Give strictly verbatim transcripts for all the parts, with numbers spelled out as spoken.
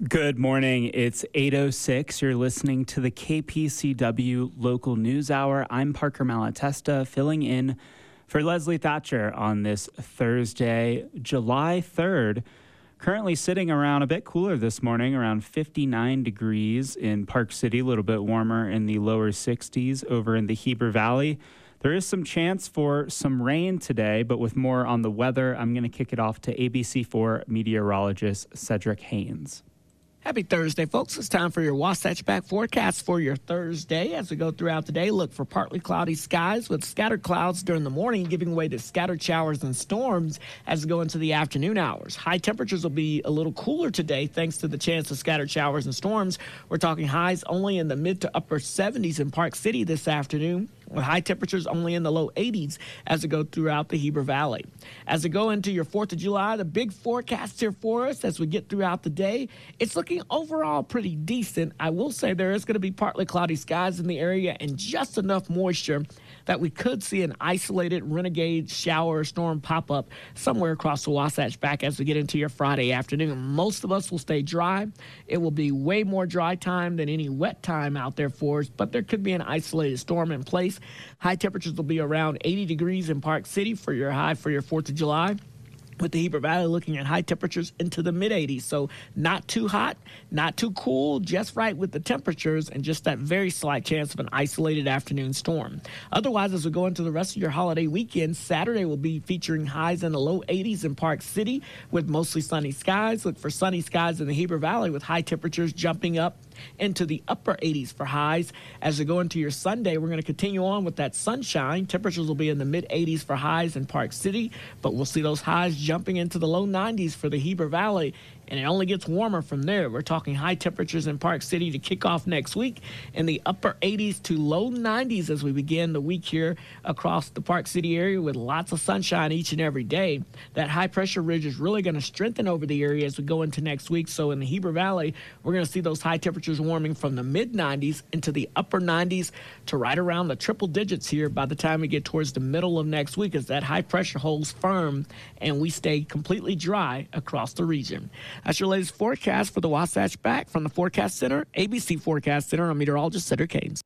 Good morning. It's eight oh six. You're listening to the K P C W Local News Hour. I'm Parker Malatesta, filling in for Leslie Thatcher on this Thursday, July third. Currently sitting around a bit cooler this morning, around fifty-nine degrees in Park City, a little bit warmer in the lower sixties over in the Heber Valley. There is some chance for some rain today, but with more on the weather, I'm going to kick it off to A B C four meteorologist Cedric Haynes. Happy Thursday, folks. It's time for your Wasatch Back forecast for your Thursday. As we go throughout the day, look for partly cloudy skies with scattered clouds during the morning, giving way to scattered showers and storms as we go into the afternoon hours. High temperatures will be a little cooler today thanks to the chance of scattered showers and storms. We're talking highs only in the mid to upper seventies in Park City this afternoon, with high temperatures only in the low eighties as we go throughout the Heber Valley. As we go into your fourth of July, the big forecast here for us as we get throughout the day, it's looking overall pretty decent. I will say there is going to be partly cloudy skies in the area and just enough moisture that we could see an isolated renegade shower or storm pop up somewhere across the Wasatch Back as we get into your Friday afternoon. Most of us will stay dry. It will be way more dry time than any wet time out there for us, but there could be an isolated storm in place. High temperatures will be around eighty degrees in Park City for your high for your fourth of July. With the Heber Valley looking at high temperatures into the mid eighties. So not too hot, not too cool, just right with the temperatures and just that very slight chance of an isolated afternoon storm. Otherwise, as we go into the rest of your holiday weekend, Saturday will be featuring highs in the low eighties in Park City with mostly sunny skies. Look for sunny skies in the Heber Valley with high temperatures jumping up into the upper eighties for highs. As we go into your Sunday, we're going to continue on with that sunshine. Temperatures will be in the mid eighties for highs in Park City, but we'll see those highs jumping into the low nineties for the Heber Valley, and it only gets warmer from there. We're talking high temperatures in Park City to kick off next week in the upper eighties to low nineties as we begin the week here across the Park City area with lots of sunshine each and every day. That high pressure ridge is really going to strengthen over the area as we go into next week. So in the Heber Valley, we're going to see those high temperatures warming from the mid nineties into the upper nineties to right around the triple digits here by the time we get towards the middle of next week as that high pressure holds firm and we stay completely dry across the region. That's your latest forecast for the Wasatch Back from the Forecast Center, A B C Forecast Center. I'm meteorologist Cedric Haynes.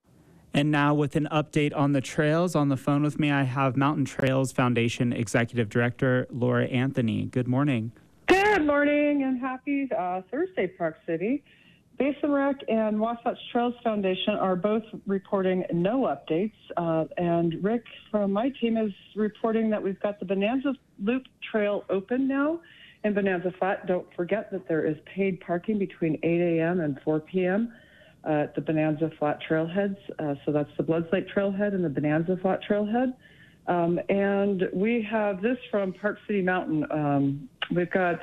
And now with an update on the trails, on the phone with me, I have Mountain Trails Foundation Executive Director Laura Anthony. Good morning. Good morning and happy uh, Thursday, Park City. Basin Rec and Wasatch Trails Foundation are both reporting no updates. Uh, and Rick from my team is reporting that we've got the Bonanza Loop Trail open now in Bonanza Flat. Don't forget that there is paid parking between eight a.m. and four p.m. Uh, at the Bonanza Flat Trailheads. Uh, so that's the Bloods Lake Trailhead and the Bonanza Flat Trailhead. Um, and we have this from Park City Mountain. Um, we've got...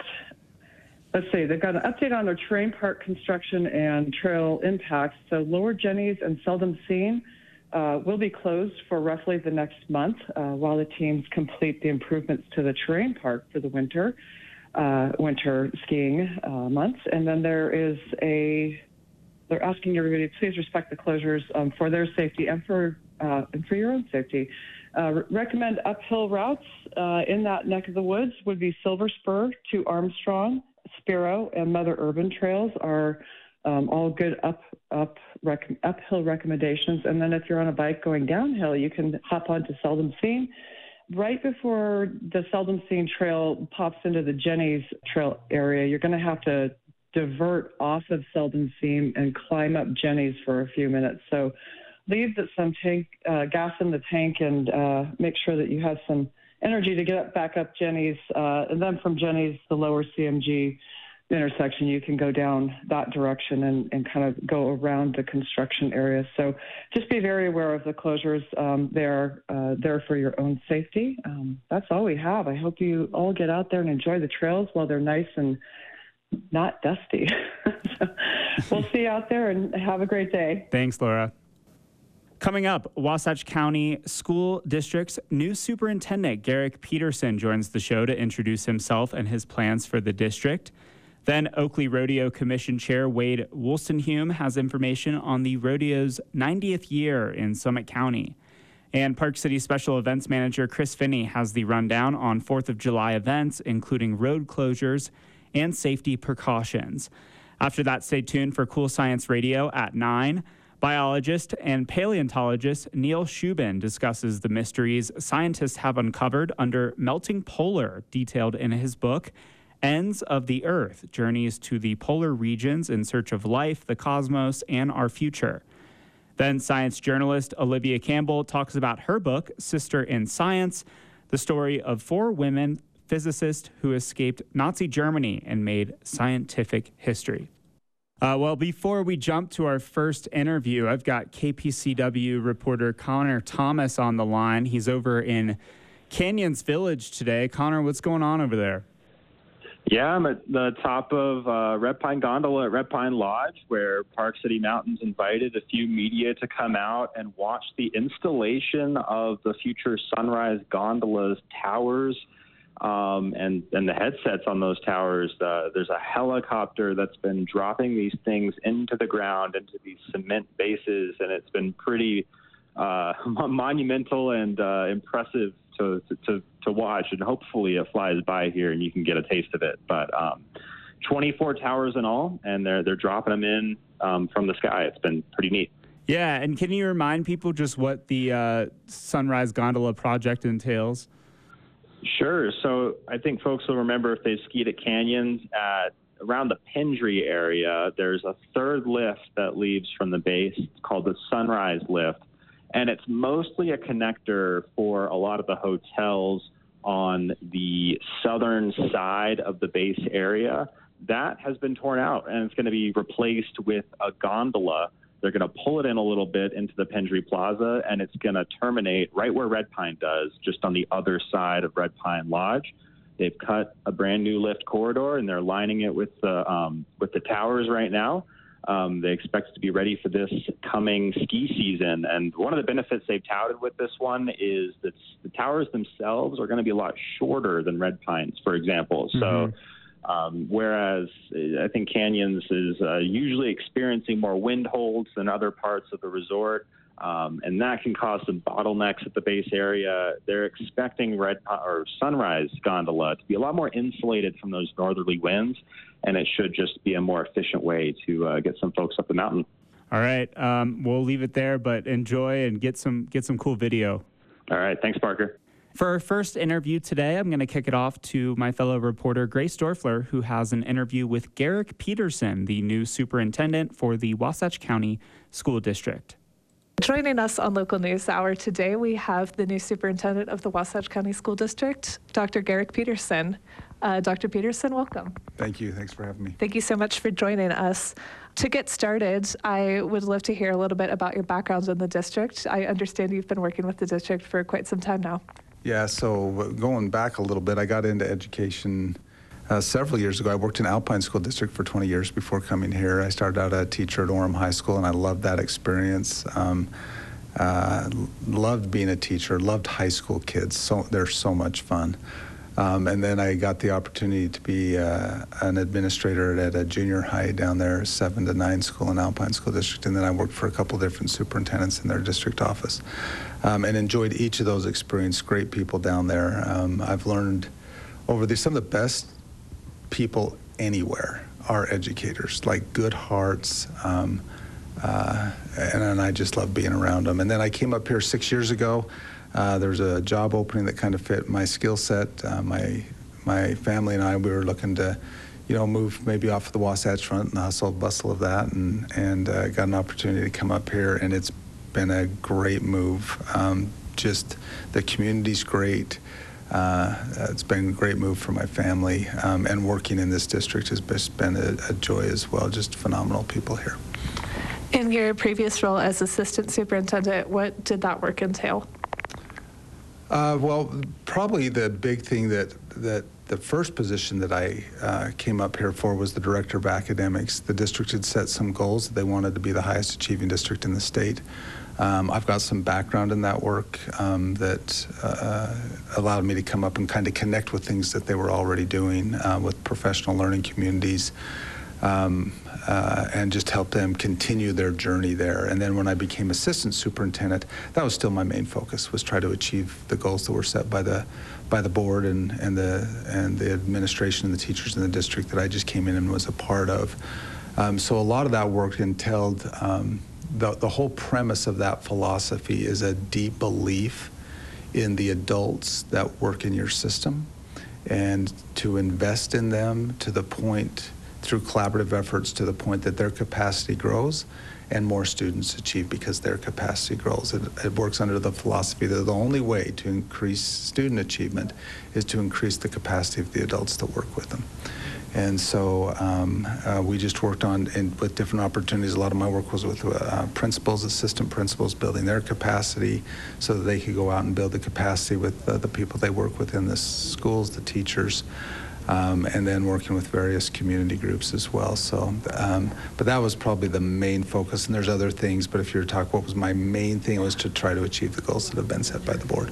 Let's see, they've got an update on their terrain park construction and trail impacts. So Lower Jennies and Seldom Seen uh, will be closed for roughly the next month uh, while the teams complete the improvements to the terrain park for the winter, uh, winter skiing uh, months. And then there is a, they're asking everybody to please respect the closures um, for their safety and for, uh, and for your own safety. Uh, recommend uphill routes uh, in that neck of the woods would be Silver Spur to Armstrong. Sparrow and Mother Urban trails are um, all good up up rec- uphill recommendations. And then if you're on a bike going downhill, you can hop onto Seldom Seen. Right before the Seldom Seen trail pops into the Jennies trail area, you're going to have to divert off of Seldom Seen and climb up Jennies for a few minutes. So leave that some tank uh, gas in the tank and uh, make sure that you have some energy to get up, back up Jennies, uh, and then from Jennies, the lower C M G intersection, you can go down that direction and, and kind of go around the construction area. So just be very aware of the closures. Um, they're uh, there for your own safety. Um, that's all we have. I hope you all get out there and enjoy the trails while they're nice and not dusty. So we'll see you out there and have a great day. Thanks, Laura. Coming up, Wasatch County School District's new superintendent, Garrick Peterson, joins the show to introduce himself and his plans for the district. Then Oakley Rodeo Commission Chair Wade Wolstenhume has information on the rodeo's ninetieth year in Summit County. And Park City Special Events Manager Chris Finney has the rundown on fourth of July events, including road closures and safety precautions. After that, stay tuned for Cool Science Radio at nine. Biologist and paleontologist Neil Shubin discusses the mysteries scientists have uncovered under melting polar, detailed in his book, Ends of the Earth, Journeys to the Polar Regions in Search of Life, the Cosmos, and Our Future. Then science journalist Olivia Campbell talks about her book, Sister in Science, the story of four women physicists who escaped Nazi Germany and made scientific history. Uh, well, before we jump to our first interview, I've got K P C W reporter Connor Thomas on the line. He's over in Canyons Village today. Connor, what's going on over there? Yeah, I'm at the top of uh, Red Pine Gondola at Red Pine Lodge, where Park City Mountains invited a few media to come out and watch the installation of the future Sunrise Gondola's towers. Um, and, and the headsets on those towers. Uh, there's a helicopter that's been dropping these things into the ground, into these cement bases, and it's been pretty uh, monumental and uh, impressive to, to, to watch. And hopefully it flies by here and you can get a taste of it. But um, twenty-four towers in all, and they're, they're dropping them in um, from the sky. It's been pretty neat. Yeah, and can you remind people just what the uh, Sunrise Gondola project entails? Sure. So I think folks will remember if they've skied at Canyons at around the Pendry area, there's a third lift that leaves from the base. It's called the Sunrise Lift. And it's mostly a connector for a lot of the hotels on the southern side of the base area. That has been torn out, and it's going to be replaced with a gondola. They're going to pull it in a little bit into the Pendry Plaza, and it's going to terminate right where Red Pine does, just on the other side of Red Pine Lodge. They've cut a brand new lift corridor, and they're lining it with the um, with the towers right now. Um, they expect to be ready for this coming ski season. And one of the benefits they've touted with this one is that the towers themselves are going to be a lot shorter than Red Pines, for example. Mm-hmm. So. Um, whereas I think Canyons is uh, usually experiencing more wind holds than other parts of the resort, um, and that can cause some bottlenecks at the base area. They're expecting Red or Sunrise Gondola to be a lot more insulated from those northerly winds, and it should just be a more efficient way to uh, get some folks up the mountain. All right, um, we'll leave it there, but enjoy and get some get some cool video. All right, thanks, Parker. For our first interview today, I'm going to kick it off to my fellow reporter, Grace Dorfler, who has an interview with Garrick Peterson, the new superintendent for the Wasatch County School District. Joining us on Local News Hour today, we have the new superintendent of the Wasatch County School District, Doctor Garrick Peterson. Uh, Doctor Peterson, welcome. Thank you. Thanks for having me. Thank you so much for joining us. To get started, I would love to hear a little bit about your background in the district. I understand you've been working with the district for quite some time now. Yeah, so going back a little bit, I got into education uh, several years ago. I worked in Alpine School District for twenty years before coming here. I started out as a teacher at Orem High School, and I loved that experience. Um, uh, loved being a teacher, loved high school kids. So they're so much fun. Um, and then I got the opportunity to be uh, an administrator at a junior high down there, seven to nine school in Alpine School District. And then I worked for a couple different superintendents in their district office, um, and enjoyed each of those experiences. Great people down there. Um, I've learned over the, some of the best people anywhere are educators, like good hearts. Um, uh, and, and I just love being around them. And then I came up here six years ago. Uh, there was a job opening that kind of fit my skill set. Uh, my my family and I, we were looking to, you know, move maybe off of the Wasatch Front and the hustle and bustle of that, and and uh, got an opportunity to come up here, and it's been a great move. Um, just the community's great. Uh, it's been a great move for my family, um, and working in this district has been a, a joy as well. Just phenomenal people here. In your previous role as assistant superintendent, what did that work entail? Uh, well, probably the big thing that, that the first position that I uh, came up here for was the director of academics. The district had set some goals that they wanted to be the highest achieving district in the state. Um, I've got some background in that work um, that uh, allowed me to come up and kind of connect with things that they were already doing uh, with professional learning communities. Um, uh, and just help them continue their journey there. And then when I became assistant superintendent, that was still my main focus, was try to achieve the goals that were set by the by the board and, and the and the administration and the teachers in the district that I just came in and was a part of. Um, so a lot of that work entailed, um, the, the whole premise of that philosophy is a deep belief in the adults that work in your system, and to invest in them to the point, through collaborative efforts, to the point that their capacity grows and more students achieve because their capacity grows. It, it works under the philosophy that the only way to increase student achievement is to increase the capacity of the adults that work with them. And so um, uh, we just worked on, in, with different opportunities. A lot of my work was with uh, principals, assistant principals, building their capacity so that they could go out and build the capacity with uh, the people they work with in the schools, the teachers, um, and then working with various community groups as well. So, um, but that was probably the main focus. And there's other things, but if you were to talk, what was my main thing, was to try to achieve the goals that have been set by the board.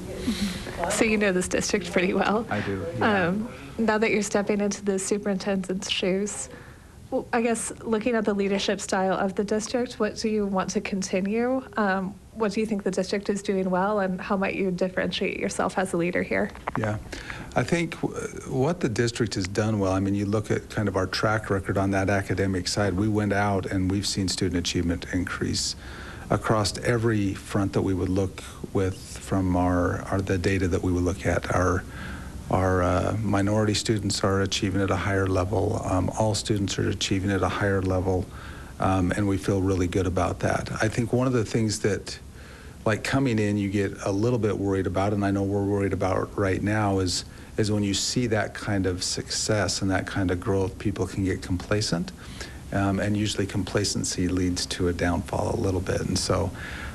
So you know this district pretty well. I do, yeah. Um, now that you're stepping into the superintendent's shoes, well, I guess looking at the leadership style of the district, what do you want to continue? Um, what do you think the district is doing well, and how might you differentiate yourself as a leader here? Yeah, I think w- what the district has done well, I mean, you look at kind of our track record on that academic side, we went out and we've seen student achievement increase across every front that we would look with from our, our the data that we would look at. Our Our uh, minority students are achieving at a higher level. Um, all students are achieving at a higher level, um, and we feel really good about that. I think one of the things that, like coming in, you get a little bit worried about, and I know we're worried about right now, is is when you see that kind of success and that kind of growth, people can get complacent, um, and usually complacency leads to a downfall a little bit. And so,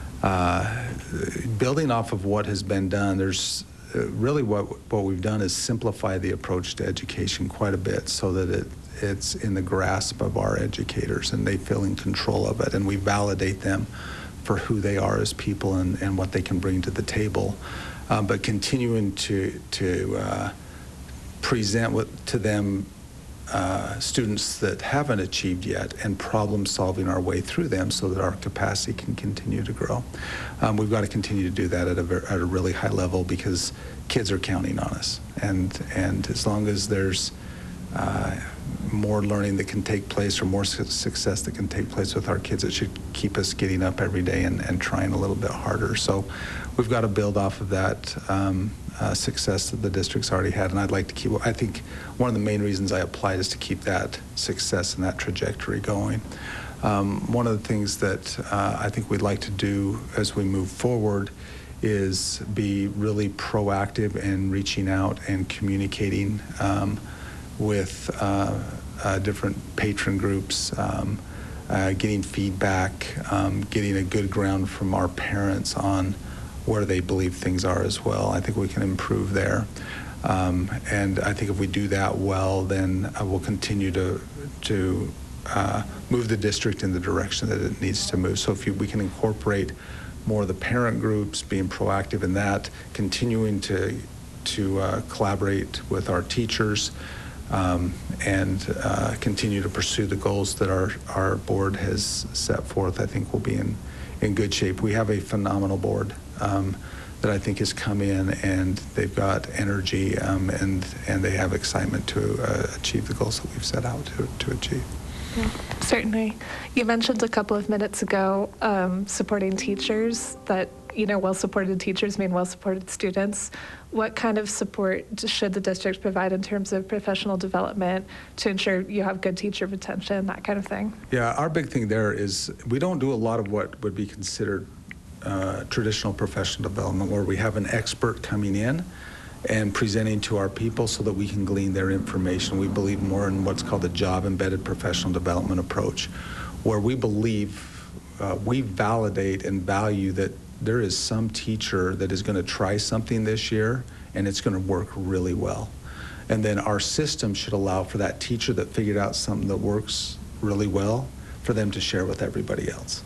uh, building off of what has been done, there's Uh, really what what we've done is simplify the approach to education quite a bit so that it it's in the grasp of our educators and they feel in control of it, and we validate them for who they are as people and, and what they can bring to the table, um, but continuing to to uh, present with, to them uh, students that haven't achieved yet, and problem solving our way through them so that our capacity can continue to grow. Um, we've got to continue to do that at a, ver- at a really high level because kids are counting on us. And, and as long as there's uh, more learning that can take place or more su- success that can take place with our kids, it should keep us getting up every day and, and trying a little bit harder. So we've got to build off of that um, uh, success that the district's already had. And I'd like to keep, I think one of the main reasons I applied is to keep that success and that trajectory going. Um, one of the things that uh, I think we'd like to do as we move forward is be really proactive in reaching out and communicating um, with uh, uh, different patron groups, um, uh, getting feedback, um, getting a good ground from our parents on where they believe things are as well. I think we can improve there. Um, and I think if we do that well, then uh, we'll continue to, to Uh, move the district in the direction that it needs to move. So if you, we can incorporate more of the parent groups, being proactive in that, continuing to to uh, collaborate with our teachers, um, and uh, continue to pursue the goals that our, our board has set forth, I think we'll be in, in good shape. We have a phenomenal board um, that I think has come in, and they've got energy, um, and, and they have excitement to uh, achieve the goals that we've set out to, to achieve. Yeah, certainly. You mentioned a couple of minutes ago um, supporting teachers, that, you know, well-supported teachers mean well-supported students. What kind of support should the district provide in terms of professional development to ensure you have good teacher retention, that kind of thing? Yeah, our big thing there is we don't do a lot of what would be considered uh, traditional professional development, where we have an expert coming in and presenting to our people so that we can glean their information. We believe more in what's called the job-embedded professional development approach, where we believe, uh, we validate and value that there is some teacher that is going to try something this year and it's going to work really well. And then our system should allow for that teacher that figured out something that works really well for them to share with everybody else.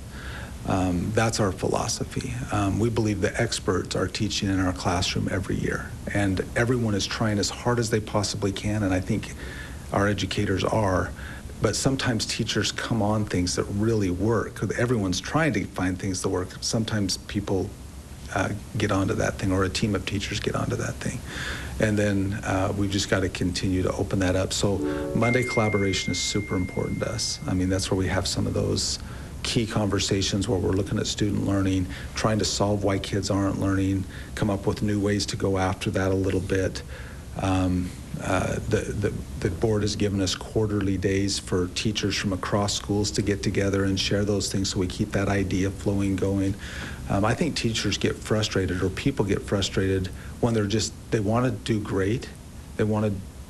Um, that's our philosophy. Um, we believe the experts are teaching in our classroom every year, and everyone is trying as hard as they possibly can, and I think our educators are, but sometimes teachers come on things that really work. Everyone's trying to find things that work. Sometimes people uh, get onto that thing, or a team of teachers get onto that thing. And then uh, we've just got to continue to open that up. So Monday collaboration is super important to us. I mean, that's where we have some of those key conversations where we're looking at student learning, trying to solve why kids aren't learning, come up with new ways to go after that a little bit. Um, uh, the, the, the board has given us quarterly days for teachers from across schools to get together and share those things, so we keep that idea flowing going. Um, I think teachers get frustrated, or people get frustrated, when they're just, they want to do great, they want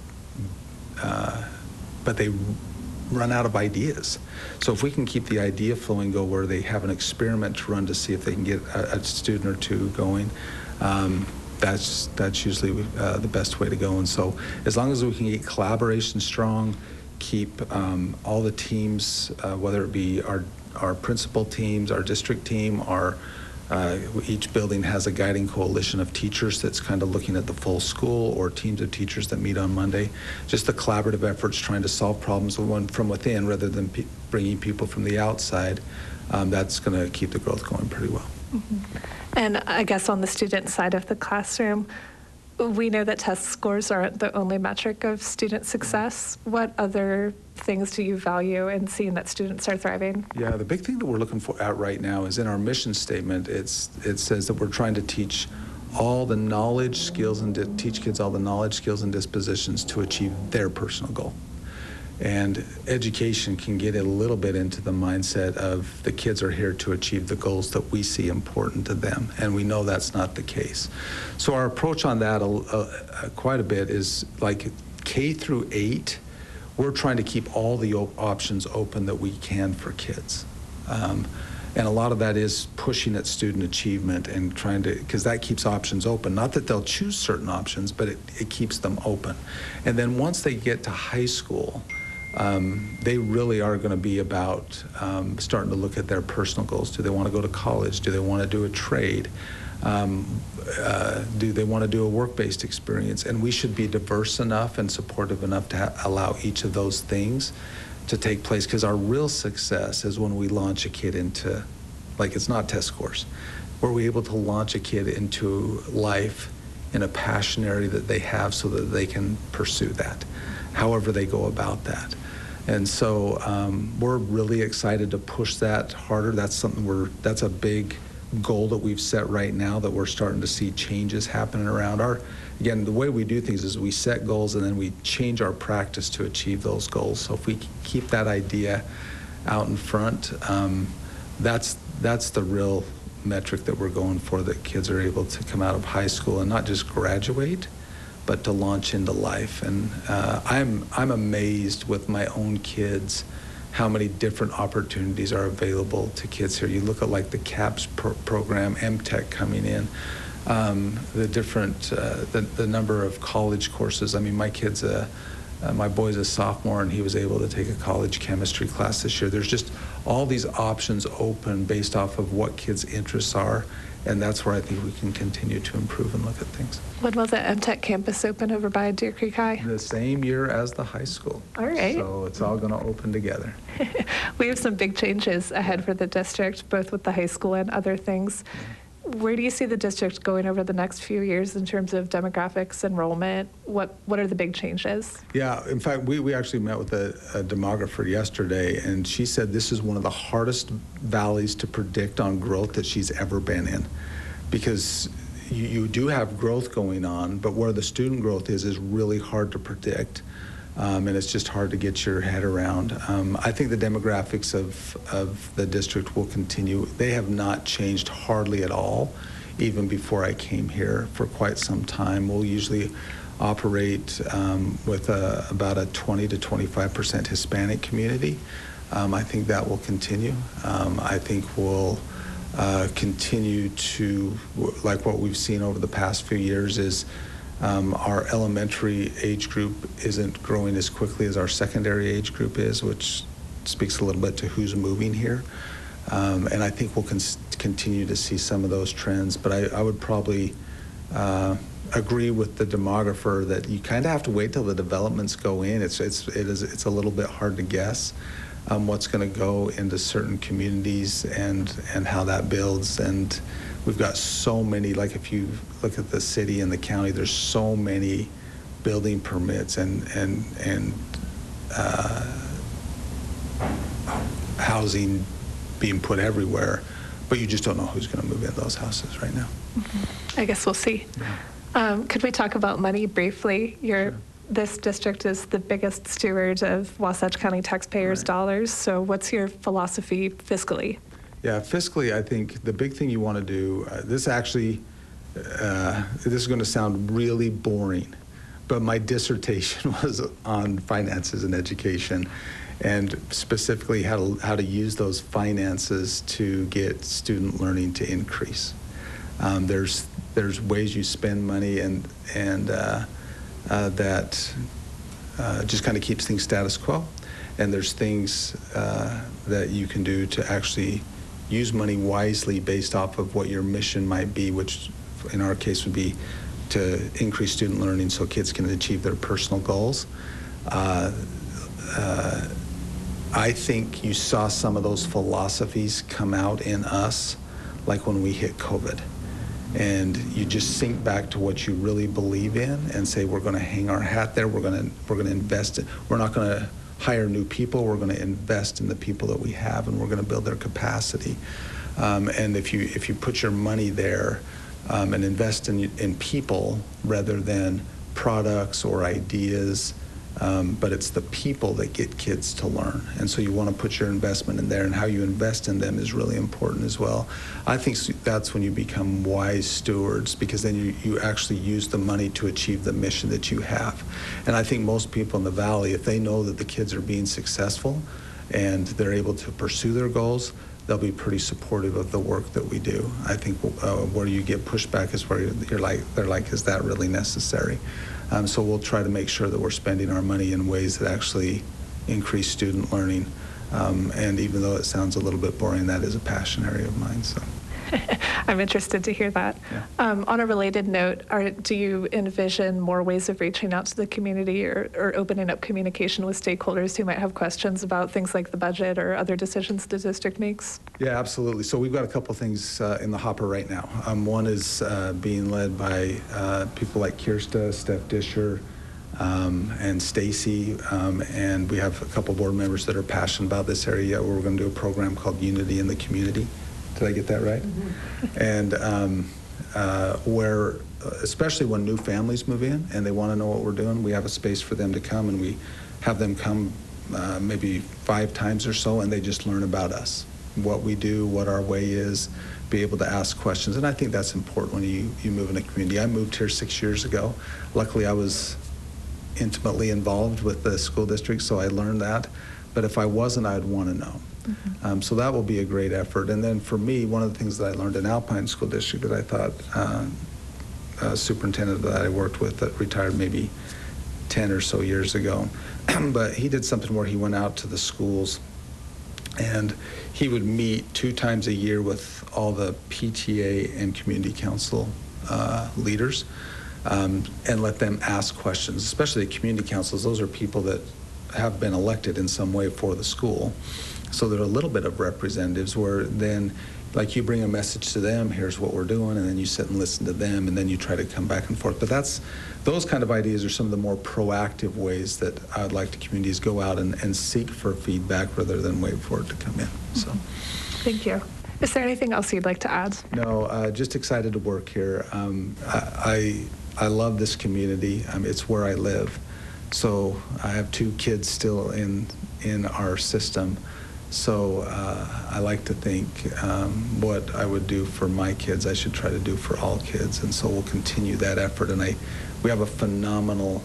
to, uh, but they run out of ideas. So if we can keep the idea flowing, go where they have an experiment to run to see if they can get a, a student or two going, um, that's that's usually uh, the best way to go. And so as long as we can keep collaboration strong, keep um, all the teams, uh, whether it be our our principal teams, our district team, our uh, each building has a guiding coalition of teachers that's kind of looking at the full school, or teams of teachers that meet on Monday. Just the collaborative efforts trying to solve problems from within rather than pe- bringing people from the outside. Um, that's going to keep the growth going pretty well. Mm-hmm. And I guess on the student side of the classroom, we know that test scores aren't the only metric of student success. What other things do you value in seeing that students are thriving? Yeah, the big thing that we're looking for at right now is in our mission statement. It's it says that we're trying to teach all the knowledge, skills, and di- teach kids all the knowledge, skills, and dispositions to achieve their personal goal. And education can get a little bit into the mindset of the kids are here to achieve the goals that we see important to them, and we know that's not the case. So our approach on that uh, uh, quite a bit is like K through eight, we're trying to keep all the op- options open that we can for kids. Um, and a lot of that is pushing at student achievement and trying to, because that keeps options open. Not that they'll choose certain options, but it, it keeps them open. And then once they get to high school, Um, they really are going to be about um, starting to look at their personal goals. Do they want to go to college? Do they want to do a trade? Um, uh, do they want to do a work-based experience? And we should be diverse enough and supportive enough to ha- allow each of those things to take place, because our real success is when we launch a kid into, like, it's not test scores. Were we able to launch a kid into life in a passion area that they have so that they can pursue that, however they go about that. And so um, we're really excited to push that harder. That's something we're, that's a big goal that we've set right now, that we're starting to see changes happening around our, again, the way we do things is we set goals and then we change our practice to achieve those goals. So if we keep that idea out in front, um, that's, that's the real metric that we're going for, that kids are able to come out of high school and not just graduate, but to launch into life. And uh, I'm I'm amazed with my own kids how many different opportunities are available to kids here. You look at like the CAPS pro- program, M Tech coming in, um, the different, uh, the, the number of college courses. I mean, my kid's a, uh, my boy's a sophomore and he was able to take a college chemistry class this year. There's just all these options open based off of what kids' interests are. And that's where I think we can continue to improve and look at things. When will the M Tech campus open over by Deer Creek High? The same year as the high school. All right. So it's all going to open together. We have some big changes ahead for the district, both with the high school and other things. Where do you see the district going over the next few years in terms of demographics, enrollment? What what are the big changes? Yeah, in fact, we, we actually met with a, a demographer yesterday, and she said this is one of the hardest valleys to predict on growth that she's ever been in, because you, you do have growth going on, but where the student growth is is really hard to predict. Um, and it's just hard to get your head around. Um, I think the demographics of, of the district will continue. They have not changed hardly at all, even before I came here, for quite some time. We'll usually operate um, with a, about a twenty to twenty-five percent Hispanic community. Um, I think that will continue. Um, I think we'll uh, continue to, like what we've seen over the past few years is Um, our elementary age group isn't growing as quickly as our secondary age group is, which speaks a little bit to who's moving here. Um, and I think we'll con- continue to see some of those trends. But I, I would probably uh, agree with the demographer that you kind of have to wait till the developments go in. It's it's it is it's a little bit hard to guess um, what's going to go into certain communities and and how that builds. And we've got so many, like if you look at the city and the county, there's so many building permits and, and, and uh, housing being put everywhere, but you just don't know who's going to move in those houses right now. Mm-hmm. I guess we'll see. Yeah. Um, could we talk about money briefly? Your Sure. This district is the biggest steward of Wasatch County taxpayers' Right. dollars. So what's your philosophy fiscally? Yeah, fiscally, I think the big thing you want to do, uh, this actually, uh, this is going to sound really boring, but my dissertation was on finances and education, and specifically how to, how to use those finances to get student learning to increase. Um, there's there's ways you spend money and and uh, uh, that uh, just kind of keeps things status quo, and there's things uh, that you can do to actually use money wisely based off of what your mission might be, which in our case would be to increase student learning so kids can achieve their personal goals. Uh, uh, I think you saw some of those philosophies come out in us, like when we hit COVID. And you just sink back to what you really believe in and say, we're going to hang our hat there. We're going to we're going to invest. In, we're not going to hire new people. We're going to invest in the people that we have, and we're going to build their capacity. Um, and if you if you put your money there um, and invest in in people rather than products or ideas, um, but it's the people that get kids to learn. And so you want to put your investment in there, and how you invest in them is really important as well. I think that's when you become wise stewards, because then you, you actually use the money to achieve the mission that you have. And I think most people in the Valley, if they know that the kids are being successful and they're able to pursue their goals, they'll be pretty supportive of the work that we do. I think uh, where you get pushback is where you're like, they're like, is that really necessary? Um, so we'll try to make sure that we're spending our money in ways that actually increase student learning. Um, and even though it sounds a little bit boring, that is a passion area of mine. So. I'm interested to hear that. Yeah. Um, on a related note, are, do you envision more ways of reaching out to the community, or, or opening up communication with stakeholders who might have questions about things like the budget or other decisions the district makes? Yeah, absolutely. So we've got a couple things uh, in the hopper right now. Um, one is uh, being led by uh, people like Kirsta, Steph Disher, um, and Stacy, um, and we have a couple board members that are passionate about this area, where we're going to do a program called Unity in the Community. Did I get that right? Mm-hmm. And um, uh, where, especially when new families move in and they want to know what we're doing, we have a space for them to come, and we have them come uh, maybe five times or so, and they just learn about us, what we do, what our way is, be able to ask questions. And I think that's important when you, you move in a community. I moved here six years ago. Luckily, I was intimately involved with the school district, so I learned that. But if I wasn't, I'd want to know. Mm-hmm. Um, so that will be a great effort. And then for me, one of the things that I learned in Alpine School District that I thought uh, a superintendent that I worked with that retired maybe ten or so years ago, but he did something where he went out to the schools and he would meet two times a year with all the P T A and community council uh, leaders um, and let them ask questions, especially the community councils. Those are people that have been elected in some way for the school. So there are a little bit of representatives where then, like, you bring a message to them, here's what we're doing, and then you sit and listen to them, and then you try to come back and forth. But that's, those kind of ideas are some of the more proactive ways that I'd like the communities go out and, and seek for feedback rather than wait for it to come in. So, thank you. Is there anything else you'd like to add? No, uh, just excited to work here. Um, I, I I love this community. Um, it's where I live. So I have two kids still in in our system. So uh, I like to think um, what I would do for my kids, I should try to do for all kids. And so we'll continue that effort. And I, we have a phenomenal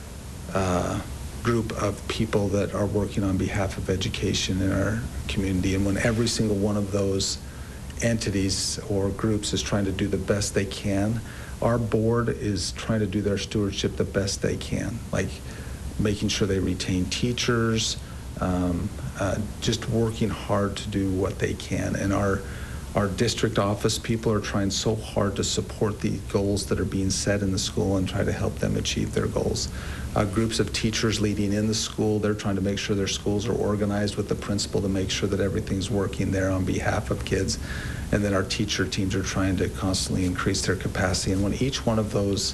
uh, group of people that are working on behalf of education in our community. And when every single one of those entities or groups is trying to do the best they can, our board is trying to do their stewardship the best they can, like making sure they retain teachers, um, uh, just working hard to do what they can. And our Our district office people are trying so hard to support the goals that are being set in the school and try to help them achieve their goals. Uh, groups of teachers leading in the school, they're trying to make sure their schools are organized with the principal to make sure that everything's working there on behalf of kids. And then our teacher teams are trying to constantly increase their capacity. And when each one of those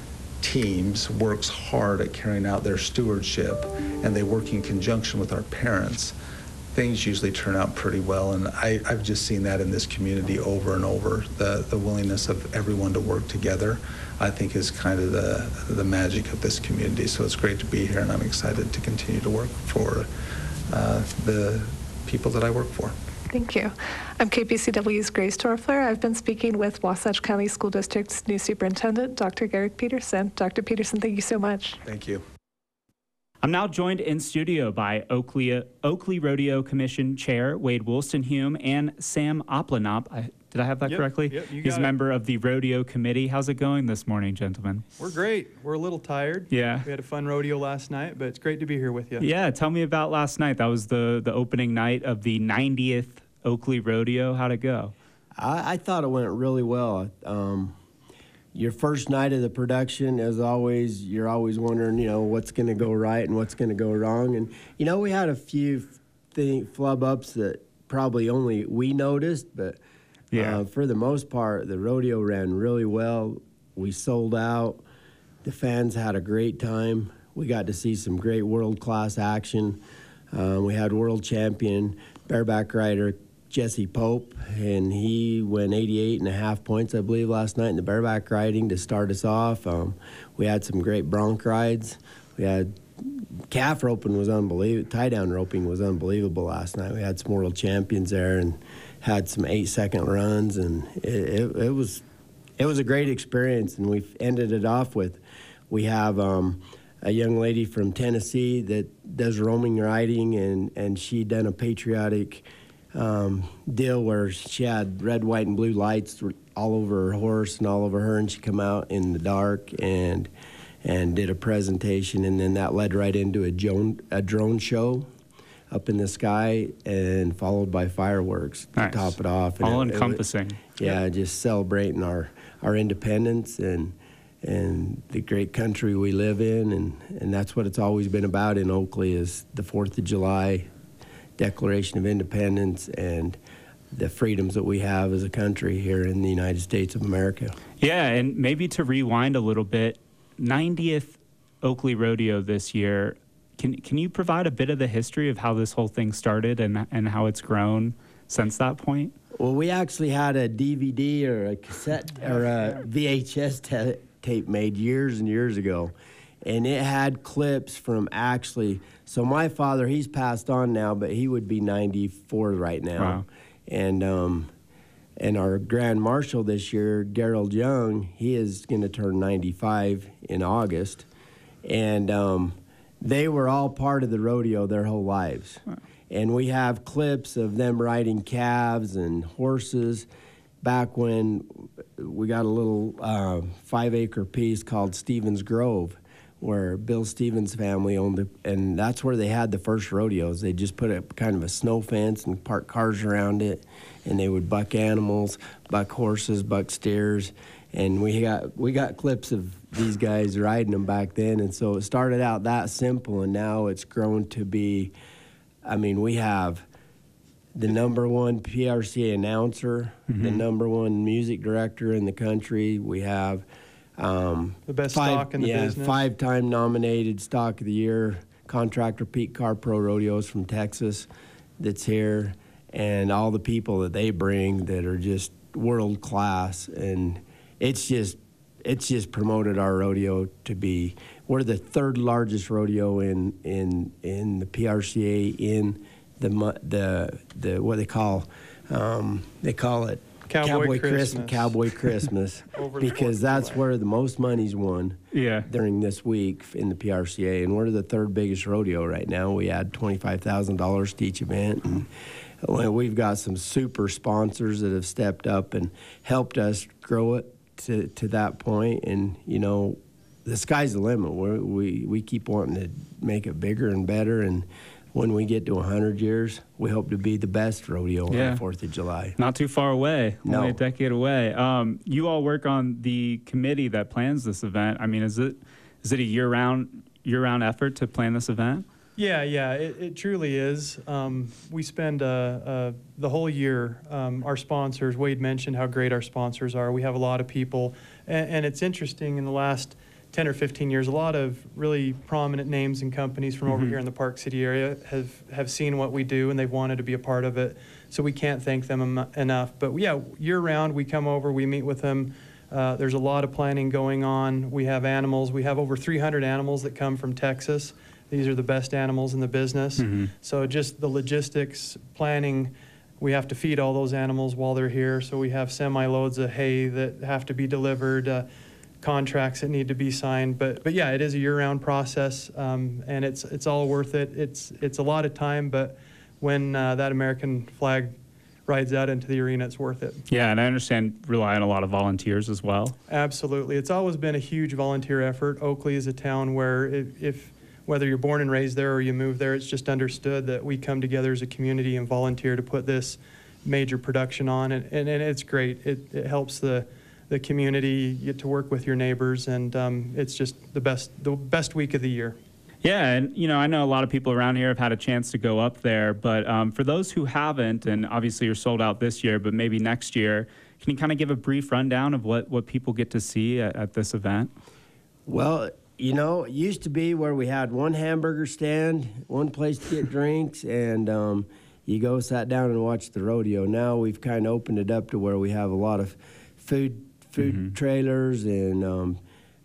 teams works hard at carrying out their stewardship and they work in conjunction with our parents, things usually turn out pretty well. And I, I've just seen that in this community over and over. The, the willingness of everyone to work together, I think, is kind of the, the magic of this community. So it's great to be here, and I'm excited to continue to work for uh, the people that I work for. Thank you. I'm K P C W's Grace Torfler. I've been speaking with Wasatch County School District's new superintendent, Doctor Garrick Peterson. Doctor Peterson, thank you so much. Thank you. I'm now joined in studio by Oakley, Oakley Rodeo Commission Chair Wade Wolstenhume and Sam Oplenop. I, did I have that yep, correctly? Yep, you got He's a it. member of the Rodeo Committee. How's it going this morning, gentlemen? We're great. We're a little tired. Yeah. We had a fun rodeo last night, but it's great to be here with you. Yeah, tell me about last night. That was the, the opening night of the ninetieth Oakley Rodeo. How'd it go? I, I thought it went really well. Um, your first night of the production, as always, you're always wondering, you know, what's going to go right and what's going to go wrong. And, you know, we had a few thing, flub ups that probably only we noticed, but yeah. uh, for the most part, the rodeo ran really well. We sold out. The fans had a great time. We got to see some great world-class action. Uh, we had world champion bareback rider Jesse Pope, and he went eighty-eight and a half points, I believe, last night in the bareback riding to start us off. Um, we had some great bronc rides. We had calf roping was unbelievable. Tie-down roping was unbelievable last night. We had some world champions there and had some eight-second runs, and it, it, it was it was a great experience. And we ended it off with, we have um, a young lady from Tennessee that does roaming riding, and, and she done a patriotic Um, deal where she had red, white, and blue lights all over her horse and all over her, and she come out in the dark and and did a presentation, and then that led right into a drone, a drone show up in the sky, and followed by fireworks nice. to top it off. And all it, encompassing. It, yeah, just celebrating our, our independence and and the great country we live in, and, and that's what it's always been about in Oakley, is the fourth of July, Declaration of Independence, and the freedoms that we have as a country here in the United States of America. Yeah, and maybe to rewind a little bit, ninetieth Oakley Rodeo this year. Can can you provide a bit of the history of how this whole thing started and and how it's grown since that point? Well, we actually had a D V D or a cassette or a V H S ta- tape made years and years ago, and it had clips from actually. So my father, he's passed on now, but he would be ninety-four right now. Wow. And um, and our Grand Marshal this year, Gerald Young, he is going to turn ninety-five in August. And um, they were all part of the rodeo their whole lives. Wow. And we have clips of them riding calves and horses back when we got a little uh, five-acre piece called Stevens Grove, where Bill Stevens' family owned it, and that's where they had the first rodeos. They just put a kind of a snow fence and park cars around it, and they would buck animals, buck horses, buck steers, and we got we got clips of these guys riding them back then. And so it started out that simple, and now it's grown to be, I mean, we have the number one P R C A announcer, mm-hmm. the number one music director in the country. We have Um, the best five, stock in the yeah, business. five-time nominated Stock of the Year contractor Pete Carr Pro Rodeos from Texas that's here, and all the people that they bring that are just world class. And it's just it's just promoted our rodeo to be, we're the third largest rodeo in in in the P R C A in the the the what they call um, they call it. Cowboy, Cowboy Christmas. Christmas, Cowboy Christmas, because that's where the most money's won yeah. during this week in the P R C A, and we're the third biggest rodeo right now. We add twenty-five thousand dollars to each event, and we've got some super sponsors that have stepped up and helped us grow it to, to that point. And, you know, the sky's the limit. We're, we we keep wanting to make it bigger and better, and when we get to one hundred years, we hope to be the best rodeo Yeah. on the fourth of July. Not too far away, No. only a decade away. Um, you all work on the committee that plans this event. I mean, is it is it a year-round year-round effort to plan this event? Yeah, yeah, it, it truly is. Um, we spend uh, uh, the whole year, um, our sponsors, Wade mentioned how great our sponsors are. We have a lot of people, and, and it's interesting in the last ten or fifteen years, a lot of really prominent names and companies from over here in the Park City area have, have seen what we do and they've wanted to be a part of it. So we can't thank them em- enough. But yeah, year round, we come over, we meet with them. Uh, there's a lot of planning going on. We have animals. We have over three hundred animals that come from Texas. These are the best animals in the business. Mm-hmm. So just the logistics, planning, we have to feed all those animals while they're here. So we have semi-loads of hay that have to be delivered, uh, contracts that need to be signed. But but yeah, it is a year-round process, um, and it's it's all worth it. It's it's a lot of time, but when uh, that American flag rides out into the arena, it's worth it. Yeah, and I understand rely on a lot of volunteers as well. Absolutely. It's always been a huge volunteer effort. Oakley is a town where if, if whether you're born and raised there or you move there, it's just understood that we come together as a community and volunteer to put this major production on, and, and, and it's great. It, it helps the the community. You get to work with your neighbors, and um, it's just the best the best week of the year. Yeah, and you know, I know a lot of people around here have had a chance to go up there, but um, for those who haven't, and obviously you're sold out this year, but maybe next year, can you kind of give a brief rundown of what, what people get to see at, at this event? Well, you know, it used to be where we had one hamburger stand, one place to get drinks, and um, you go sat down and watched the rodeo. Now we've kind of opened it up to where we have a lot of food food Mm-hmm. trailers and um,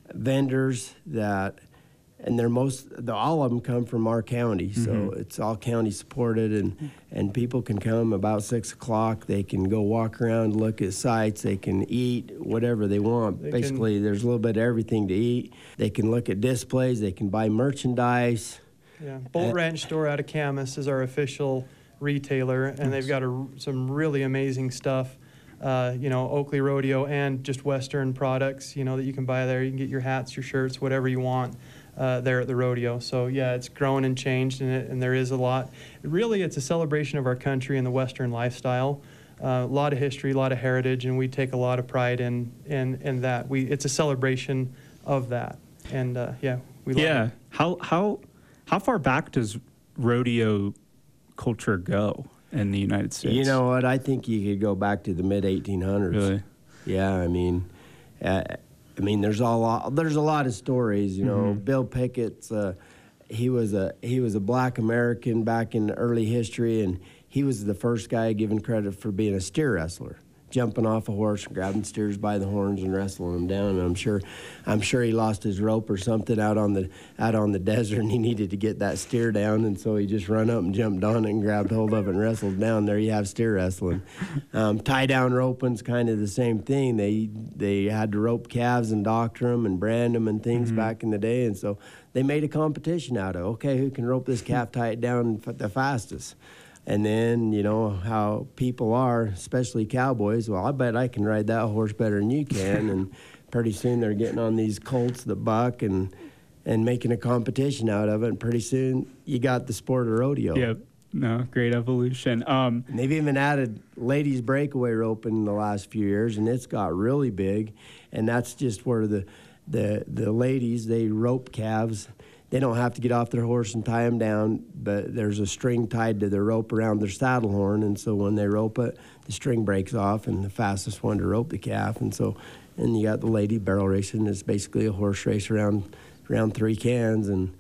vendors that, and they're most, the, all of them come from our county, so Mm-hmm. it's all county supported, and and people can come about six o'clock. They can go walk around, look at sites. They can eat whatever they want. They can- Basically, there's a little bit of everything to eat. They can look at displays. They can buy merchandise. Yeah, Bolt Uh, Ranch Store out of Camas is our official retailer, and they've got a, some really amazing stuff. Uh, you know, Oakley Rodeo and just Western products, you know, that you can buy there. You can get your hats, your shirts, whatever you want uh, there at the rodeo. So, yeah, it's grown and changed, and, it, and there is a lot. Really, it's a celebration of our country and the Western lifestyle. Uh, a lot of history, a lot of heritage, and we take a lot of pride in, in, in that. We It's a celebration of that. And, uh, yeah, we love Yeah, it. how how how far back does rodeo culture go in the United States? You know what? I think you could go back to the mid eighteen hundreds. Really? Yeah, I mean, uh, I mean, there's a lot. There's a lot of stories. You know, Mm-hmm. Bill Pickett's. Uh, he was a he was a black American back in early history, and he was the first guy given credit for being a steer wrestler, jumping off a horse, grabbing steers by the horns and wrestling them down. And I'm sure, I'm sure he lost his rope or something out on the out on the desert, and he needed to get that steer down, and so he just run up and jumped on it and grabbed hold of it and wrestled down. There you have steer wrestling. Um, tie down roping's kind of the same thing. They they had to rope calves and doctor them and brand them and things back in the day, and so they made a competition out of, okay, who can rope this calf, tie it down f- the fastest. And then, you know, how people are, especially cowboys, well, I bet I can ride that horse better than you can. And pretty soon they're getting on these colts that buck and and making a competition out of it. And pretty soon you got the sport of rodeo. Yeah, no, great evolution. Um, And they've even added ladies breakaway roping in the last few years, and it's got really big. And that's just where the the the ladies, they rope calves. They don't have to get off their horse and tie them down, but there's a string tied to their rope around their saddle horn, and so when they rope it, the string breaks off, and the fastest one to rope the calf. And so, and you got the lady barrel racing. It's basically a horse race around around three cans, and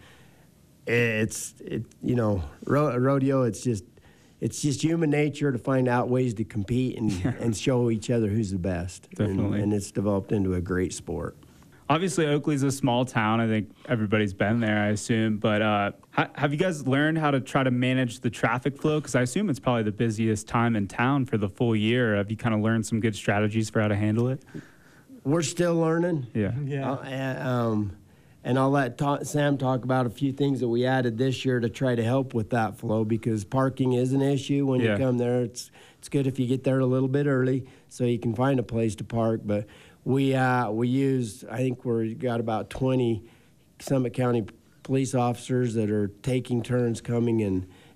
it's it you know ro- rodeo. It's just it's just human nature to find out ways to compete and and show each other who's the best. Definitely. and, and it's developed into a great sport. Obviously, Oakley's a small town. I think everybody's been there, I assume. But uh, ha- have you guys learned how to try to manage the traffic flow? Because I assume it's probably the busiest time in town for the full year. Have you kind of learned some good strategies for how to handle it? We're still learning. Yeah. Yeah. Uh, and, um, and I'll let ta- Sam talk about a few things that we added this year to try to help with that flow, because parking is an issue when Yeah. you come there. It's it's good if you get there a little bit early so you can find a place to park. But we uh, we used, I think we got about twenty Summit County police officers that are taking turns coming and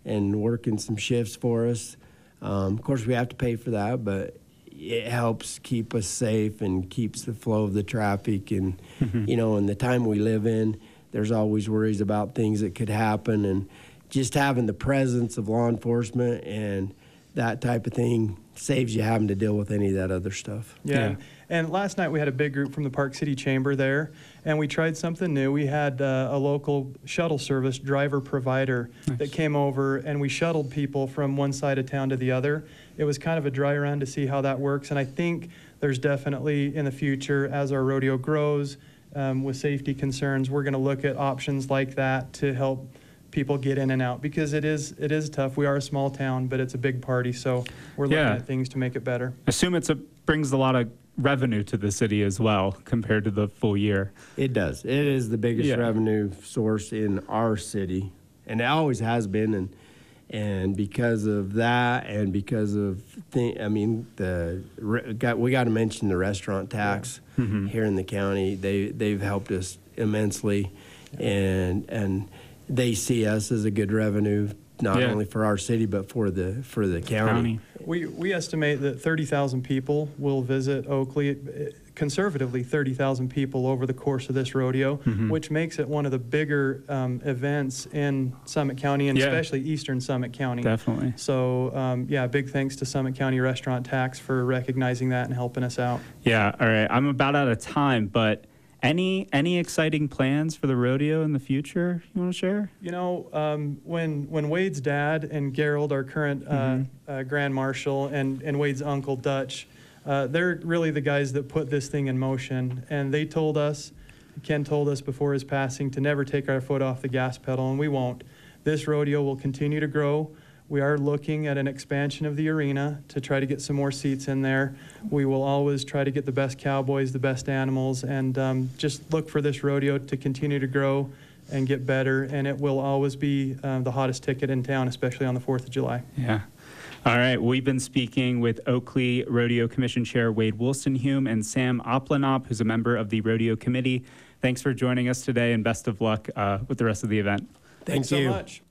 and working some shifts for us. Um, of course, we have to pay for that, but it helps keep us safe and keeps the flow of the traffic. And, mm-hmm. you know, in the time we live in, there's always worries about things that could happen. And just having the presence of law enforcement and that type of thing saves you having to deal with any of that other stuff. Yeah. yeah. And last night we had a big group from the Park City Chamber there, and we tried something new. We had uh, a local shuttle service driver provider nice. that came over, and we shuttled people from one side of town to the other. It was kind of a dry run to see how that works, and I think there's definitely in the future, as our rodeo grows, um, with safety concerns, we're going to look at options like that to help people get in and out, because it is it is tough. We are a small town, but it's a big party, so we're looking yeah. at things to make it better. I assume it's a brings a lot of revenue to the city as well compared to the full year. It does. It is the biggest yeah. revenue source in our city, and it always has been. And and because of that, and because of th- I mean the got we got to mention the restaurant tax yeah. mm-hmm. here in the county. They they've helped us immensely, yeah. and and. They see us as a good revenue, not yeah. only for our city, but for the for the county. county. We we estimate that thirty thousand people will visit Oakley, conservatively thirty thousand people over the course of this rodeo, mm-hmm. which makes it one of the bigger um, events in Summit County, and yeah. especially eastern Summit County. Definitely. So, um, yeah, big thanks to Summit County Restaurant Tax for recognizing that and helping us out. Yeah, all right. I'm about out of time, but Any any exciting plans for the rodeo in the future you want to share? You know, um, when when Wade's dad and Gerald, our current uh, mm-hmm. uh, Grand Marshal, and, and Wade's uncle, Dutch, uh, they're really the guys that put this thing in motion. And they told us, Ken told us before his passing, to never take our foot off the gas pedal, and we won't. This rodeo will continue to grow. We are looking at an expansion of the arena to try to get some more seats in there. We will always try to get the best cowboys, the best animals, and um, just look for this rodeo to continue to grow and get better. And it will always be uh, the hottest ticket in town, especially on the fourth of July. Yeah. All right. We've been speaking with Oakley Rodeo Commission Chair Wade Wolstenhume and Sam Oplenop, who's a member of the Rodeo Committee. Thanks for joining us today, and best of luck uh, with the rest of the event. Thanks Thank so you. much.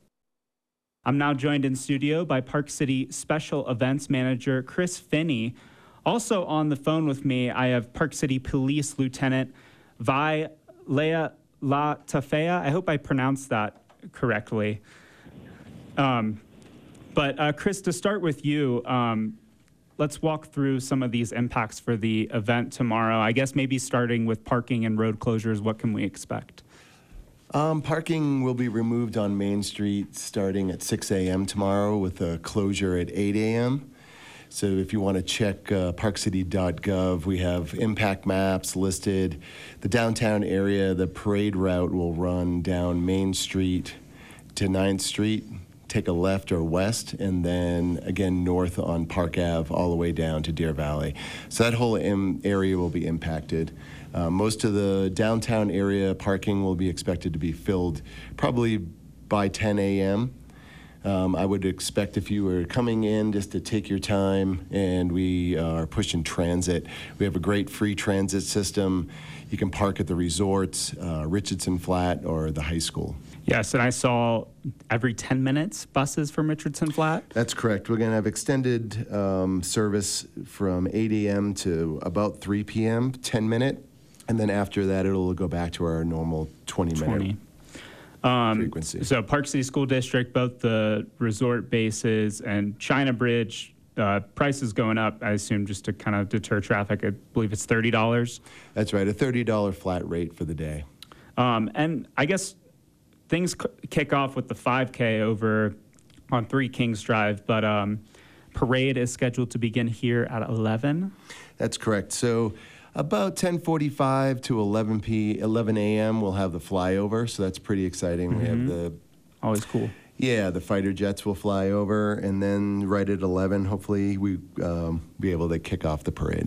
I'm now joined in studio by Park City Special Events Manager Chris Finney. Also on the phone with me, I have Park City Police Lieutenant Vi Lea La Tafea. I hope I pronounced that correctly. Um, but uh, Chris, to start with you, um, let's walk through some of these impacts for the event tomorrow. I guess maybe starting with parking and road closures, what can we expect? Um, parking will be removed on Main Street starting at six a.m. tomorrow with a closure at eight a.m. So if you want to check uh, park city dot gov, we have impact maps listed. The downtown area, the parade route will run down Main Street to ninth Street, take a left or west, and then again north on Park Avenue all the way down to Deer Valley. So that whole im- area will be impacted. Uh, most of the downtown area parking will be expected to be filled probably by ten a.m. Um, I would expect if you were coming in just to take your time, and we are pushing transit. We have a great free transit system. You can park at the resorts, uh, Richardson Flat, or the high school. Yes, and I saw every ten minutes buses from Richardson Flat. That's correct. We're going to have extended um, service from eight a.m. to about three p.m., ten minute. And then after that, it'll go back to our normal twenty minute twenty. Um, frequency. So Park City School District, both the resort bases and China Bridge, uh, prices going up, I assume, just to kind of deter traffic. I believe it's thirty dollars. That's right, a thirty dollars flat rate for the day. Um, and I guess things c- kick off with the five K over on Three Kings Drive, but um, parade is scheduled to begin here at eleven. That's correct. So about ten forty-five to eleven p eleven a.m. we'll have the flyover, so that's pretty exciting. Mm-hmm. We have the always cool. Yeah, the fighter jets will fly over, and then right at eleven, hopefully we um, be able to kick off the parade.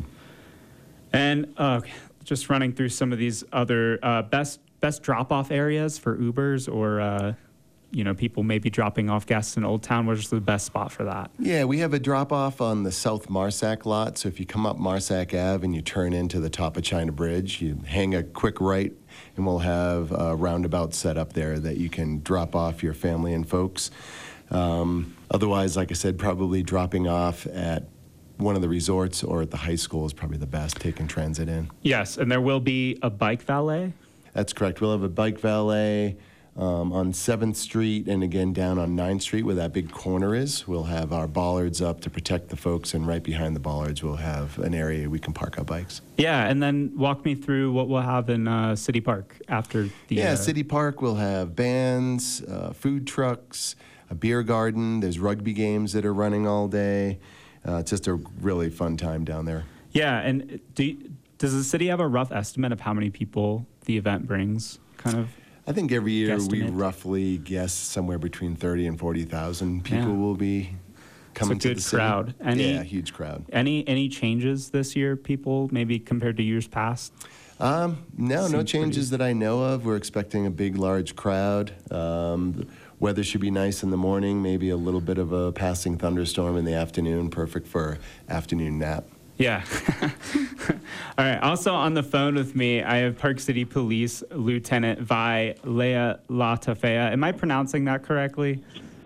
And uh, just running through some of these other uh, best best drop-off areas for Ubers or uh, you know, people maybe dropping off guests in Old Town. Where's the best spot for that? Yeah, we have a drop-off on the South Marsac lot. So if you come up Marsac Avenue and you turn into the top of China Bridge, you hang a quick right, and we'll have a roundabout set up there that you can drop off your family and folks. Um, otherwise, like I said, probably dropping off at one of the resorts or at the high school is probably the best, taking transit in. Yes, and there will be a bike valet? That's correct. We'll have a bike valet um, on seventh Street and again down on ninth Street where that big corner is. We'll have our bollards up to protect the folks, and right behind the bollards we'll have an area we can park our bikes. Yeah, and then walk me through what we'll have in uh, City Park after the... Yeah, uh, City Park will have bands, uh, food trucks, a beer garden. There's rugby games that are running all day. Uh, it's just a really fun time down there. Yeah, and do you, does the city have a rough estimate of how many people the event brings? Kind of. I think every year we guesstimate? roughly guess somewhere between thirty and forty thousand people Yeah. will be coming It's a to good the city. crowd. Any, yeah, huge crowd. Any any changes this year, people, maybe compared to years past? Um, no, no Seems changes pretty- that I know of. We're expecting a big, large crowd. Um, the weather should be nice in the morning, maybe a little bit of a passing thunderstorm in the afternoon, perfect for afternoon nap. Yeah. All right. Also on the phone with me, I have Park City Police Lieutenant Vi Lea Latafea. Am I pronouncing that correctly?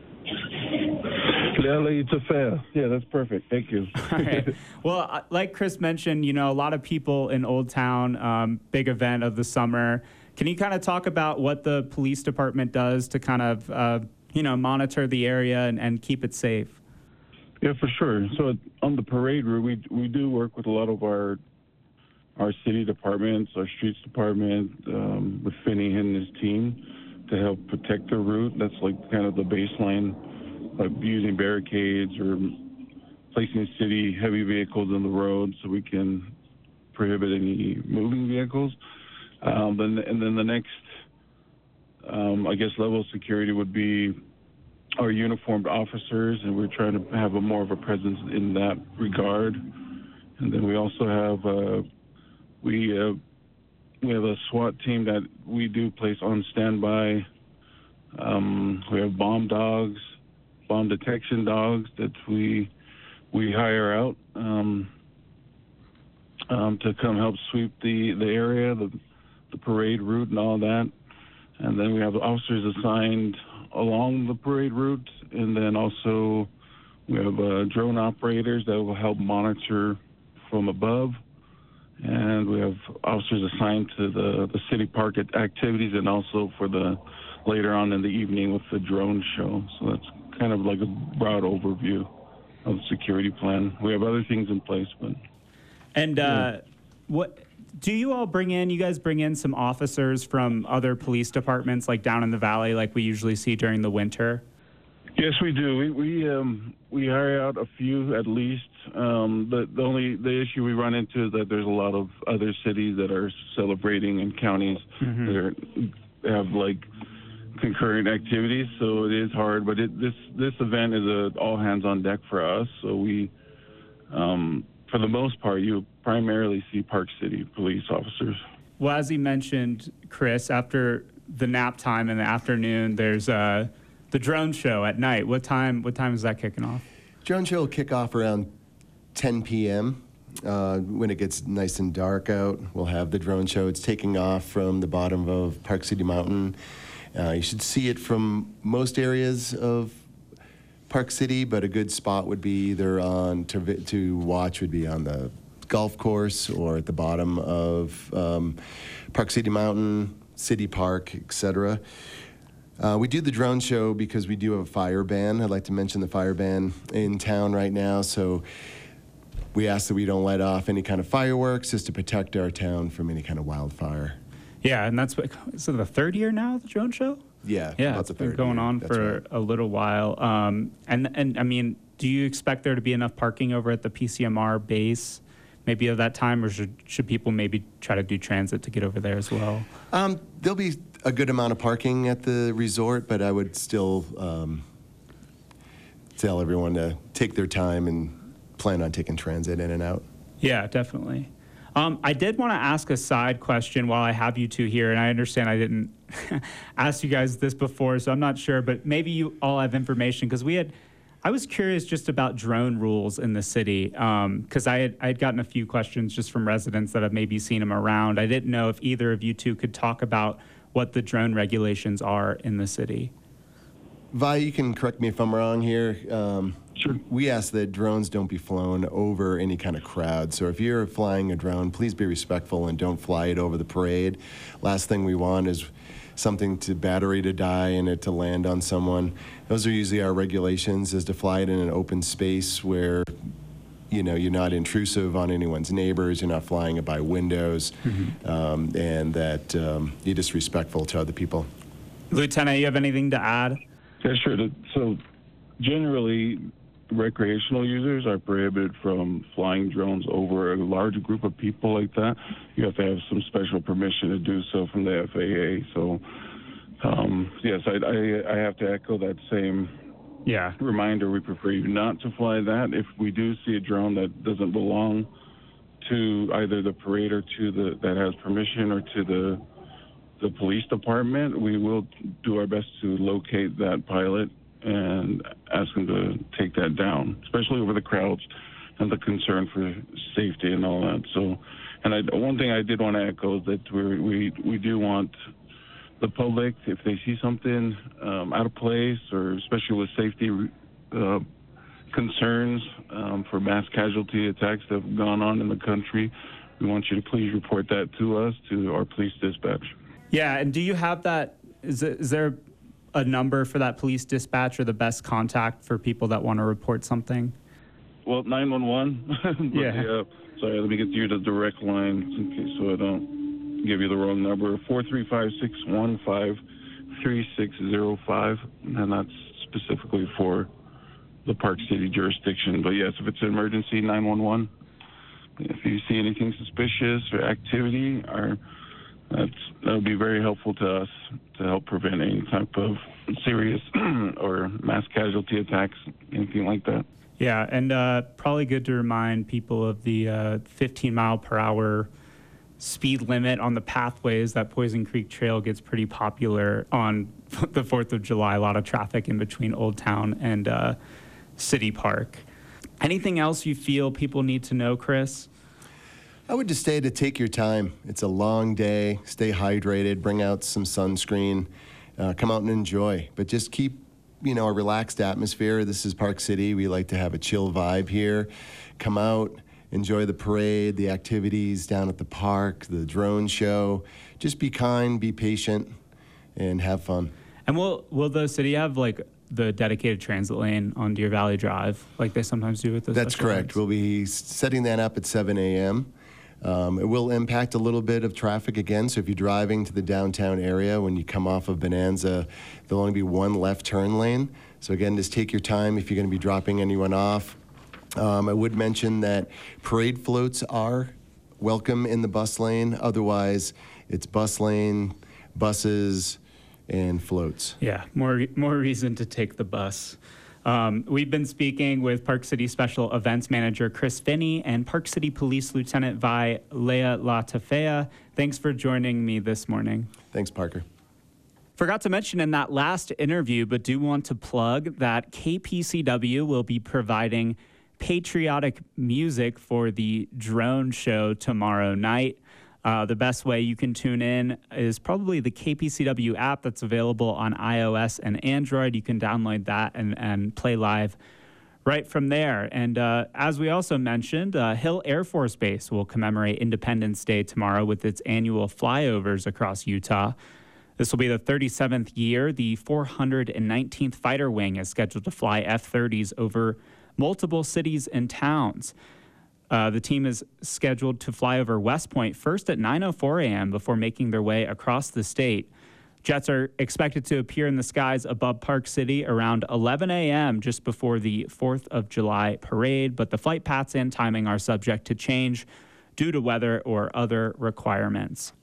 Lele Tafea. Yeah, that's perfect. Thank you. All right. Well, uh, like Chris mentioned, you know, a lot of people in Old Town, um, big event of the summer. Can you kind of talk about what the police department does to kind of, uh, you know, monitor the area and, and keep it safe? Yeah, for sure. So on the parade route, we we do work with a lot of our our city departments, our streets department, um, with Finney and his team to help protect the route. That's like kind of the baseline, like using barricades or placing city heavy vehicles on the road so we can prohibit any moving vehicles. Um, then, and then the next, um, I guess, level of security would be our uniformed officers, and we're trying to have a more of a presence in that regard. And then we also have uh, we uh, we have a SWAT team that we do place on standby. Um, we have bomb dogs, bomb detection dogs that we we hire out um, um, to come help sweep the the area, the the parade route, and all that. And then we have officers assigned along the parade route, and then also we have uh, drone operators that will help monitor from above, and we have officers assigned to the, the city park activities and also for the later on in the evening with the drone show. So that's kind of like a broad overview of the security plan. We have other things in place, but... And uh, yeah. what... Do you all bring in, you guys bring in some officers from other police departments, like down in the valley, like we usually see during the winter? Yes, we do. We we um, we hire out a few at least. Um, the the only the issue we run into is that there's a lot of other cities that are celebrating and counties Mm-hmm. that are, have like concurrent activities, so it is hard. But it, this this event is a all hands on deck for us. So we, um, for the most part, you primarily see Park City police officers. Well, as you mentioned, Chris, after the nap time in the afternoon, there's uh, the drone show at night. What time? What time is that kicking off? Drone show will kick off around ten p.m. Uh, when it gets nice and dark out. We'll have the drone show. It's taking off from the bottom of Park City Mountain. Uh, you should see it from most areas of Park City, but a good spot would be either on to, to watch would be on the golf course or at the bottom of um, Park City Mountain, City Park, et cetera. Uh, we do the drone show because we do have a fire ban. I'd like to mention the fire ban in town right now. So we ask that we don't let off any kind of fireworks just to protect our town from any kind of wildfire. Yeah, and that's what, is it the third year now, the drone show? Yeah, Yeah, about it's the been third going year. on That's for right. a little while. Um, and, and I mean, do you expect there to be enough parking over at the P C M R base maybe at that time, or should, should people maybe try to do transit to get over there as well? Um, there'll be a good amount of parking at the resort, but I would still um, tell everyone to take their time and plan on taking transit in and out. Yeah, definitely. Um, I did want to ask a side question while I have you two here, and I understand I didn't ask you guys this before, so I'm not sure, but maybe you all have information, because we had, I was curious just about drone rules in the city, because um, I had I had gotten a few questions just from residents that have maybe seen them around. I didn't know if either of you two could talk about what the drone regulations are in the city. Vi, you can correct me if I'm wrong here. Um, Sure. We ask that drones don't be flown over any kind of crowd. So if you're flying a drone, please be respectful and don't fly it over the parade. Last thing we want is something to battery to die and it to land on someone. Those are usually our regulations, is to fly it in an open space where, you know, you're not intrusive on anyone's neighbors, you're not flying it by windows, mm-hmm. um, and that um, you're just respectful to other people. Lieutenant, you have anything to add? Yeah, sure. So generally, recreational users are prohibited from flying drones over a large group of people like that. You have to have some special permission to do so from the F A A. So, um, yes, I, I, I have to echo that same yeah. reminder. We prefer you not to fly that. If we do see a drone that doesn't belong to either the parade or to the that has permission or to the the police department, we will do our best to locate that pilot and ask them to take that down, especially over the crowds and the concern for safety and all that. So, and I, one thing I did want to echo is that we we we do want the public, if they see something um, out of place, or especially with safety uh, concerns um, for mass casualty attacks that have gone on in the country, we want you to please report that to us, to our police dispatch. Yeah, and do you have that? Is, it, is there a number for that police dispatch or the best contact for people that want to report something? Well, nine one one. Yeah. yeah. Sorry, let me get you the direct line in case so I don't give you the wrong number. four three five, six one five, three six zero five, and that's specifically for the Park City jurisdiction. But yes, if it's an emergency, nine one one. If you see anything suspicious or activity, or that's, that would be very helpful to us to help prevent any type of serious or mass casualty attacks, anything like that. Yeah, and uh, probably good to remind people of the uh, fifteen mile per hour speed limit on the pathways. That Poison Creek Trail gets pretty popular on the fourth of July. A lot of traffic in between Old Town and uh, City Park. Anything else you feel people need to know, Chris? I would just say to take your time. It's a long day. Stay hydrated. Bring out some sunscreen. Uh, come out and enjoy. But just keep, you know, a relaxed atmosphere. This is Park City. We like to have a chill vibe here. Come out, enjoy the parade, the activities down at the park, the drone show. Just be kind, be patient, and have fun. And will will the city have like the dedicated transit lane on Deer Valley Drive, like they sometimes do with the That's correct. events? We'll be setting that up at seven a.m. Um, it will impact a little bit of traffic again, so if you're driving to the downtown area, when you come off of Bonanza, there'll only be one left turn lane. So again, just take your time if you're going to be dropping anyone off. Um, I would mention that parade floats are welcome in the bus lane. Otherwise, it's bus lane, buses, and floats. Yeah, more more reason to take the bus. Um, we've been speaking with Park City Special Events Manager Chris Finney and Park City Police Lieutenant Vi Leah Latafea. Thanks for joining me this morning. Thanks, Parker. Forgot to mention in that last interview, but do want to plug that K P C W will be providing patriotic music for the drone show tomorrow night. Uh, the best way you can tune in is probably the K P C W app that's available on iOS and Android. You can download that and, and play live right from there. And uh, as we also mentioned, uh, Hill Air Force Base will commemorate Independence Day tomorrow with its annual flyovers across Utah. This will be the thirty-seventh year. The four hundred nineteenth Fighter Wing is scheduled to fly F thirties over multiple cities and towns. Uh, the team is scheduled to fly over West Point first at nine oh four a.m. before making their way across the state. Jets are expected to appear in the skies above Park City around eleven a.m. just before the fourth of July parade, but the flight paths and timing are subject to change due to weather or other requirements.